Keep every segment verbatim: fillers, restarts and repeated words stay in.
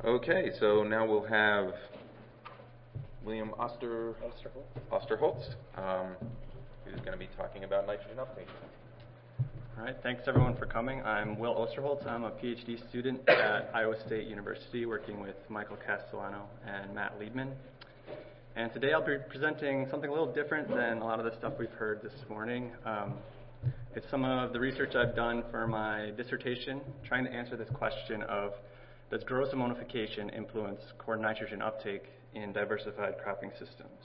Okay, so now we'll have William Oster, Osterholz, um, who's going to be talking about nitrogen uptake. All right, thanks everyone for coming. I'm Will Osterholz. I'm a PhD student at Iowa State University working with Michael Castellano and Matt Liebman. And today I'll be presenting something a little different than a lot of the stuff we've heard this morning. Um, it's some of the research I've done for my dissertation, trying to answer this question of, does gross ammonification influence corn nitrogen uptake in diversified cropping systems?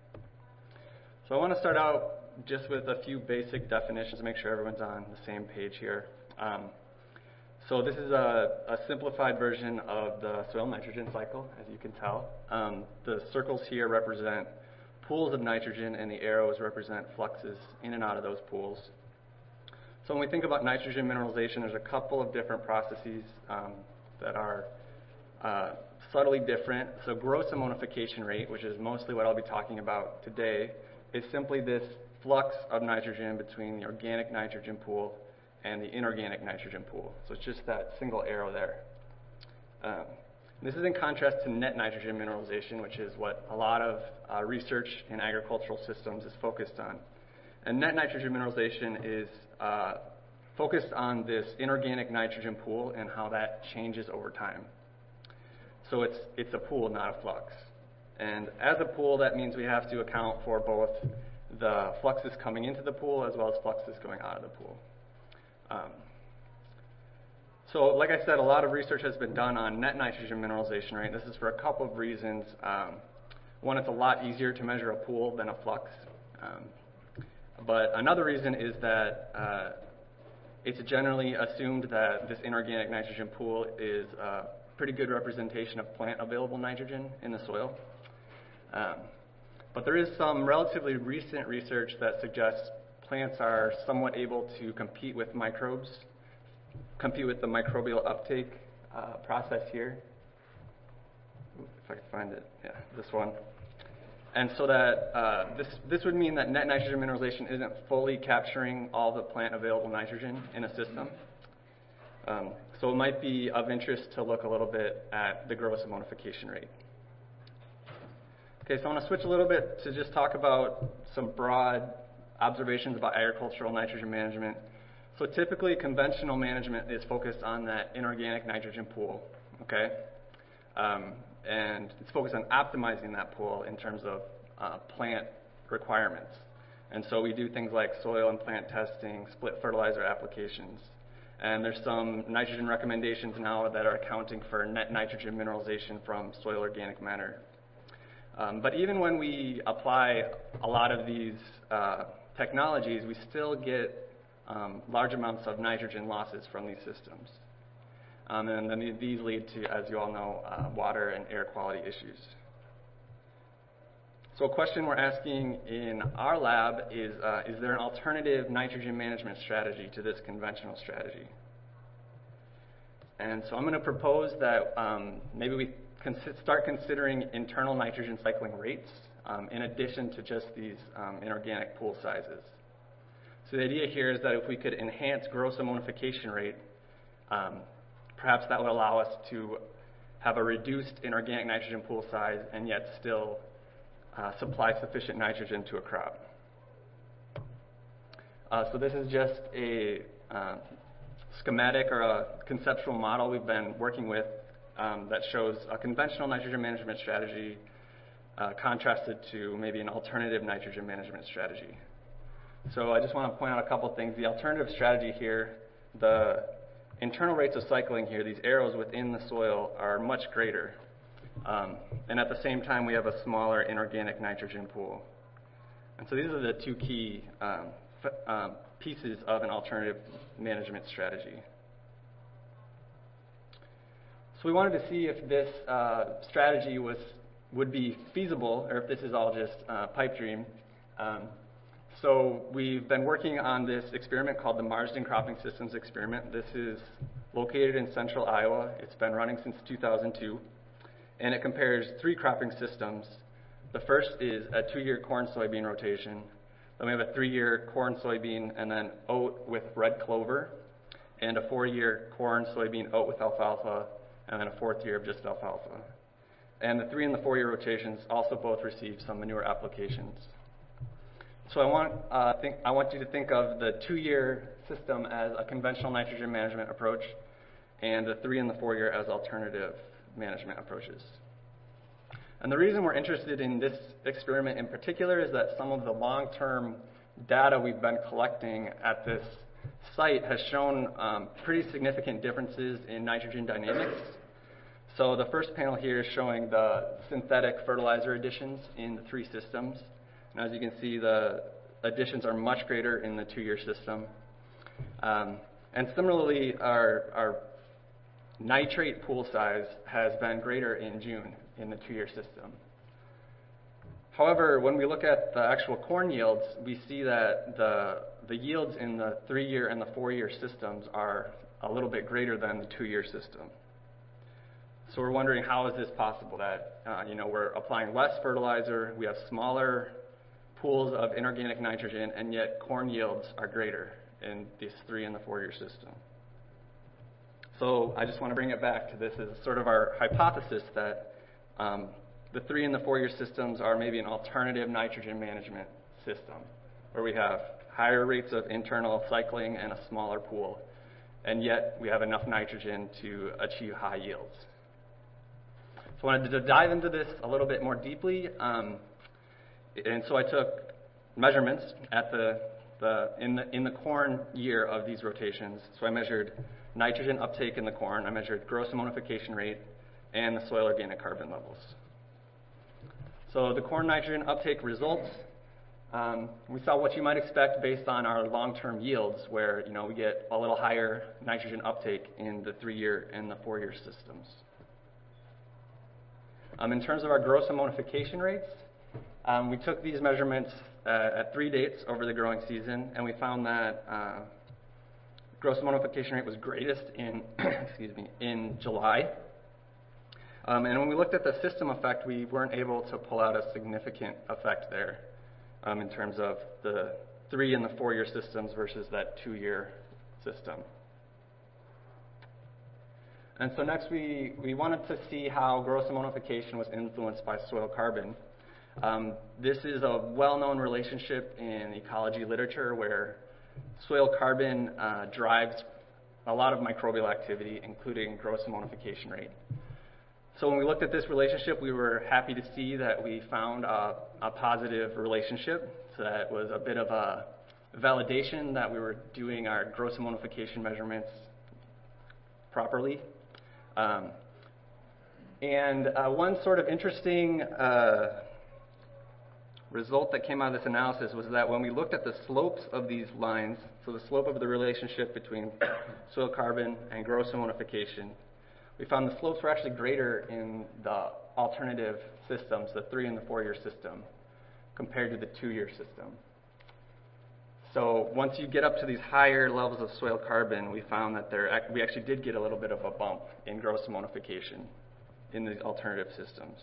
So I want to start out just with a few basic definitions to make sure everyone's on the same page here. Um, so this is a, a simplified version of the soil nitrogen cycle, as you can tell. Um, the circles here represent pools of nitrogen, and the arrows represent fluxes in and out of those pools. So when we think about nitrogen mineralization, there's a couple of different processes um, that are uh, subtly different. So gross ammonification rate, which is mostly what I'll be talking about today, is simply this flux of nitrogen between the organic nitrogen pool and the inorganic nitrogen pool. So it's just that single arrow there. Um, this is in contrast to net nitrogen mineralization, which is what a lot of uh, research in agricultural systems is focused on. And net nitrogen mineralization is uh, focused on this inorganic nitrogen pool and how that changes over time. So it's, it's a pool, not a flux. And as a pool, that means we have to account for both the fluxes coming into the pool as well as fluxes going out of the pool. Um, so like I said, a lot of research has been done on net nitrogen mineralization rate. This is for a couple of reasons. Um, one, it's a lot easier to measure a pool than a flux. Um, but another reason is that uh, it's generally assumed that this inorganic nitrogen pool is a pretty good representation of plant available nitrogen in the soil. Um, but there is some relatively recent research that suggests plants are somewhat able to compete with microbes, compete with the microbial uptake uh, process here. Ooh, if I can find it, yeah, this one. And so that uh, this, this would mean that net nitrogen mineralization isn't fully capturing all the plant available nitrogen in a system. Um, so it might be of interest to look a little bit at the gross ammonification rate. Okay, so I want to switch a little bit to just talk about some broad observations about agricultural nitrogen management. So typically conventional management is focused on that inorganic nitrogen pool, okay? Um, and it's focused on optimizing that pool in terms of uh, plant requirements. And so we do things like soil and plant testing, split fertilizer applications. And there's some nitrogen recommendations now that are accounting for net nitrogen mineralization from soil organic matter. Um, but even when we apply a lot of these uh, technologies, we still get um, large amounts of nitrogen losses from these systems. Um, and then these lead to, as you all know, uh, water and air quality issues. So a question we're asking in our lab is, uh, is there an alternative nitrogen management strategy to this conventional strategy? And so I'm going to propose that um, maybe we Consi- start considering internal nitrogen cycling rates um, in addition to just these um, inorganic pool sizes. So the idea here is that if we could enhance gross ammonification rate, um, perhaps that would allow us to have a reduced inorganic nitrogen pool size and yet still uh, supply sufficient nitrogen to a crop. Uh, so this is just a uh, schematic or a conceptual model we've been working with Um, that shows a conventional nitrogen management strategy uh, contrasted to maybe an alternative nitrogen management strategy. So I just want to point out a couple things. The alternative strategy here, the internal rates of cycling here, these arrows within the soil are much greater. Um, and at the same time, we have a smaller inorganic nitrogen pool. And so these are the two key um, f- um, pieces of an alternative management strategy. So we wanted to see if this uh, strategy was would be feasible, or if this is all just uh, pipe dream. Um, so we've been working on this experiment called the Marsden Cropping Systems Experiment. This is located in central Iowa. It's been running since two thousand two, and it compares three cropping systems. The first is a two-year corn-soybean rotation. Then we have a three-year corn-soybean and then oat with red clover, and a four-year corn, soybean, oat with alfalfa, and then a fourth year of just alfalfa. And the three and the four year rotations also both receive some manure applications. So I want, uh, think, I want you to think of the two year system as a conventional nitrogen management approach, and the three and the four year as alternative management approaches. And the reason we're interested in this experiment in particular is that some of the long-term data we've been collecting at this site has shown um, pretty significant differences in nitrogen dynamics. So the first panel here is showing the synthetic fertilizer additions in the three systems. And as you can see, the additions are much greater in the two-year system. Um, and similarly, our, our nitrate pool size has been greater in June in the two-year system. However, when we look at the actual corn yields, we see that the, the yields in the three-year and the four-year systems are a little bit greater than the two-year system. So we're wondering, how is this possible that, uh, you know, we're applying less fertilizer, we have smaller pools of inorganic nitrogen, and yet corn yields are greater in this three and the four-year system. So I just want to bring it back to this as sort of our hypothesis that um, the three and the four-year systems are maybe an alternative nitrogen management system, where we have higher rates of internal cycling and a smaller pool, and yet we have enough nitrogen to achieve high yields. So I wanted to dive into this a little bit more deeply, um, and so I took measurements at the, the, in the in the corn year of these rotations. So I measured nitrogen uptake in the corn, I measured gross ammonification rate, and the soil organic carbon levels. So the corn nitrogen uptake results, um, we saw what you might expect based on our long-term yields, where you know we get a little higher nitrogen uptake in the three-year and the four-year systems. Um, in terms of our gross ammonification rates, um, we took these measurements uh, at three dates over the growing season, and we found that uh, gross ammonification rate was greatest in, excuse me, in July. Um, and when we looked at the system effect, we weren't able to pull out a significant effect there um, in terms of the three and the four-year systems versus that two-year system. And so next we, we wanted to see how gross ammonification was influenced by soil carbon. Um, this is a well-known relationship in ecology literature where soil carbon uh, drives a lot of microbial activity, including gross ammonification rate. So when we looked at this relationship, we were happy to see that we found a, a positive relationship. So that was a bit of a validation that we were doing our gross ammonification measurements properly. Um, and uh, one sort of interesting uh, result that came out of this analysis was that when we looked at the slopes of these lines, so the slope of the relationship between soil carbon and gross ammonification, we found the slopes were actually greater in the alternative systems, the three and the four-year system, compared to the two-year system. So once you get up to these higher levels of soil carbon, we found that there, we actually did get a little bit of a bump in gross ammonification in the alternative systems.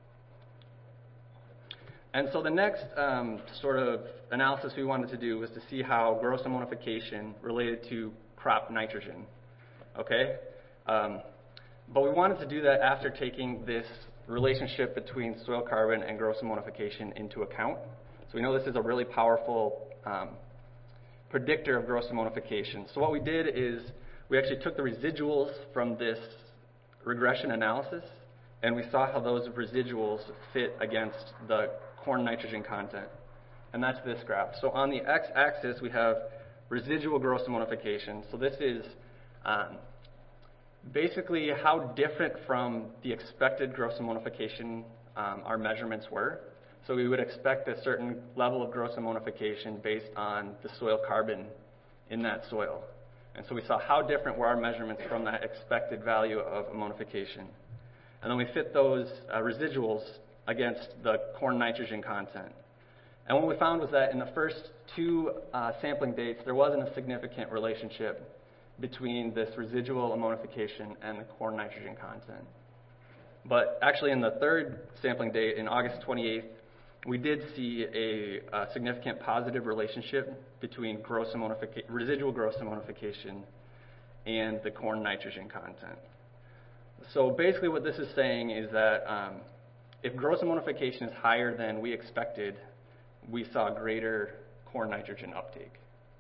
And so the next um, sort of analysis we wanted to do was to see how gross ammonification related to crop nitrogen. Okay? Um, but we wanted to do that after taking this relationship between soil carbon and gross ammonification into account. So we know this is a really powerful um, predictor of gross ammonification. So what we did is we actually took the residuals from this regression analysis, and we saw how those residuals fit against the corn nitrogen content. And that's this graph. So on the x-axis, we have residual gross ammonification. So this is um, basically how different from the expected gross ammonification um, our measurements were. So we would expect a certain level of gross ammonification based on the soil carbon in that soil. And so we saw how different were our measurements from that expected value of ammonification. And then we fit those uh, residuals against the corn nitrogen content. And what we found was that in the first two uh, sampling dates, there wasn't a significant relationship between this residual ammonification and the corn nitrogen content. But actually in the third sampling date, in August twenty-eighth, we did see a, a significant positive relationship between gross ammonification, residual gross ammonification and the corn nitrogen content. So basically what this is saying is that um, if gross ammonification is higher than we expected, we saw greater corn nitrogen uptake.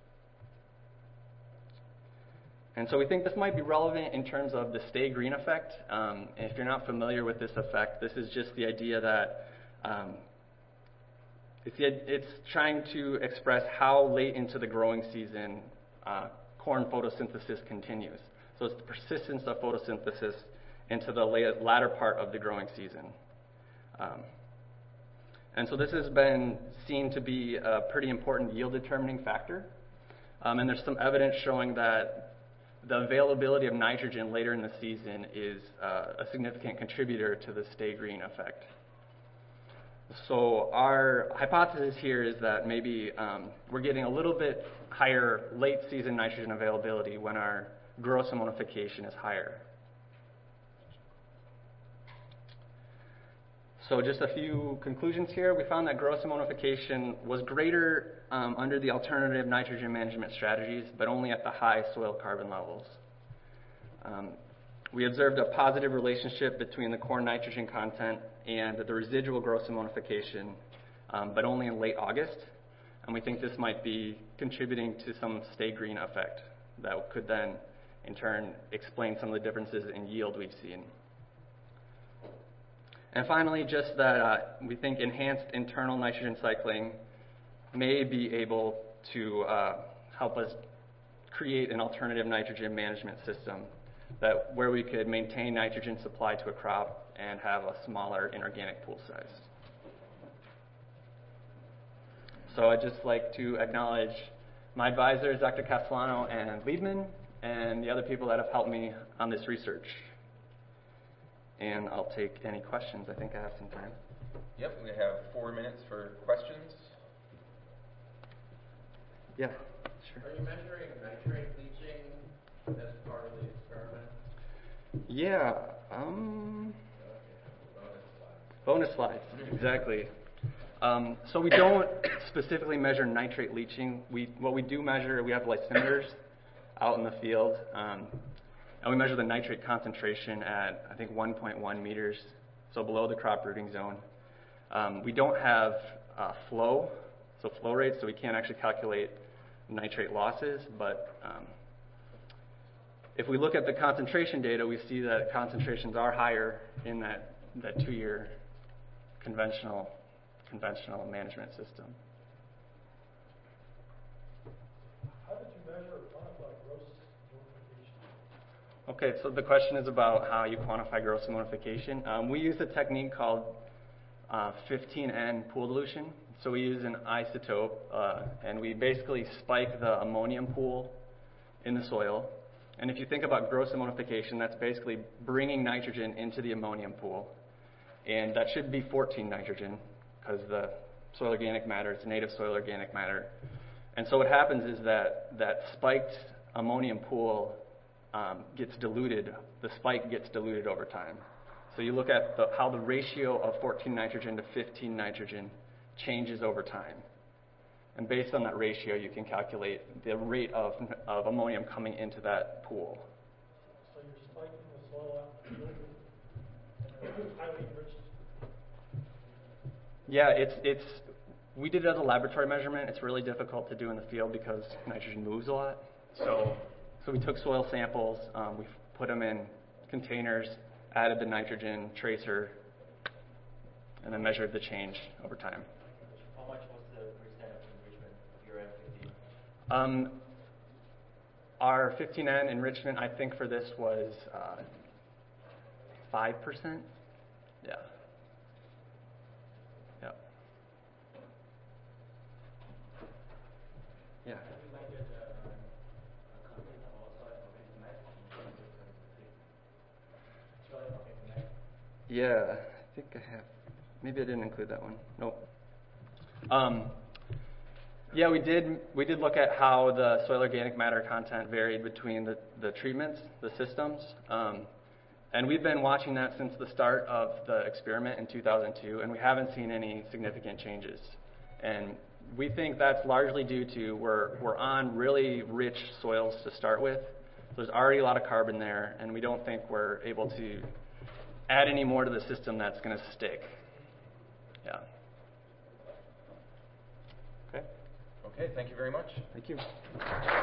And so we think this might be relevant in terms of the stay green effect. Um, if you're not familiar with this effect, this is just the idea that um, it's, the, it's trying to express how late into the growing season uh, corn photosynthesis continues. So it's the persistence of photosynthesis into the la- latter part of the growing season. Um, and so this has been seen to be a pretty important yield determining factor. Um, and there's some evidence showing that the availability of nitrogen later in the season is uh, a significant contributor to the stay green effect. So our hypothesis here is that maybe um, we're getting a little bit higher late season nitrogen availability when our gross ammonification is higher. So just a few conclusions here. We found that gross ammonification was greater um, under the alternative nitrogen management strategies, but only at the high soil carbon levels. Um, we observed a positive relationship between the corn nitrogen content and the residual gross ammonification, um, but only in late August. And we think this might be contributing to some stay green effect that could then, in turn, explain some of the differences in yield we've seen. And finally, just that uh, we think enhanced internal nitrogen cycling may be able to uh, help us create an alternative nitrogen management system that where we could maintain nitrogen supply to a crop and have a smaller inorganic pool size. So I'd just like to acknowledge my advisors, Doctor Castellano and Liebman, and the other people that have helped me on this research. And I'll take any questions. I think I have some time. Yep, we have four minutes for questions. Yeah, sure. Are you measuring nitrate leaching as part of the experiment? Yeah. Um, Okay, bonus bonus slides. slides, exactly. Um, so we don't specifically measure nitrate leaching. We what we do measure, we have lysimeters out in the field. Um, And we measure the nitrate concentration at, I think, one point one meters, so below the crop rooting zone. Um, we don't have uh, flow, so flow rates, so we can't actually calculate nitrate losses. But um, if we look at the concentration data, we see that concentrations are higher in that, that two-year conventional, conventional management system. How did you measure or quantify gross ammonification? Okay, so the question is about how you quantify gross ammonification. Um, we use a technique called uh, fifteen N pool dilution. So we use an isotope, uh, and we basically spike the ammonium pool in the soil. And if you think about gross ammonification, that's basically bringing nitrogen into the ammonium pool. And that should be fourteen nitrogen, because the soil organic matter, it's native soil organic matter. And so what happens is that that spiked ammonium pool Um, gets diluted, the spike gets diluted over time. So you look at the, how the ratio of fourteen nitrogen to fifteen nitrogen changes over time. And based on that ratio, you can calculate the rate of, of ammonium coming into that pool. So you're spiking the soil out in the field and it's highly enriched. Yeah, it's, it's, we did it as a laboratory measurement. It's really difficult to do in the field because nitrogen moves a lot. So So we took soil samples, um, we put them in containers, added the nitrogen tracer, and then measured the change over time. How much was the percent of enrichment of your N fifteen? Um, our fifteen N enrichment, I think for this was uh, five percent. Yeah. Yeah. Yeah. Yeah, I think I have. Maybe I didn't include that one. Nope. Um, yeah, we did. We did look at how the soil organic matter content varied between the, the treatments, the systems, um, and we've been watching that since the start of the experiment in two thousand two, and we haven't seen any significant changes. And we think that's largely due to we're we're on really rich soils to start with, So there's already a lot of carbon there, and we don't think we're able to add any more to the system that's going to stick. Yeah. Okay, thank you very much. Thank you.